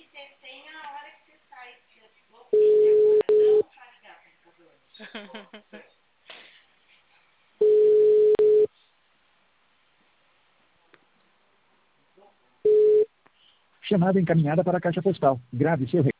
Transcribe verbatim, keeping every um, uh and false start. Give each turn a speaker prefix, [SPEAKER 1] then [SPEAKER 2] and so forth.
[SPEAKER 1] Chamada encaminhada para a caixa postal. Grave seu recado.